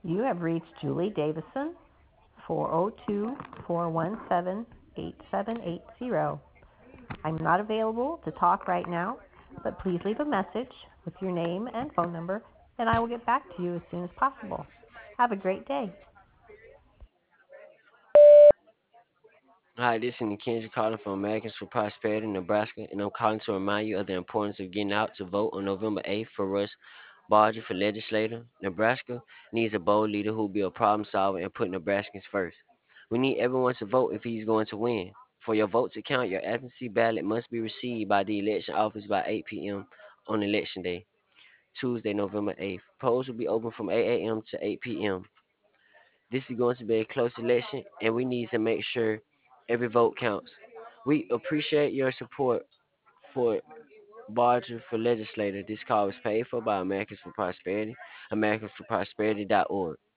You have reached Julie Davison, 402-417-8780. I'm not available to talk right now, but please leave a message with your name and phone number, and I will get back to you as soon as possible. Have a great day. Hi, this is Nikenji calling from Americans for Prosperity, Nebraska, and I'm calling to remind you of the importance of getting out to vote on November 8th for Russ Barger for legislator. Nebraska needs a bold leader who will be a problem solver and put Nebraskans first. We need everyone to vote if he's going to win. For your vote to count, your absentee ballot must be received by the election office by 8 p.m. on election day, Tuesday, November 8th. Polls will be open from 8 a.m. to 8 p.m. This is going to be a close election, and we need to make sure every vote counts. We appreciate your support for Barger for legislator. This call was paid for by Americans for Prosperity, AmericansForProsperity.org.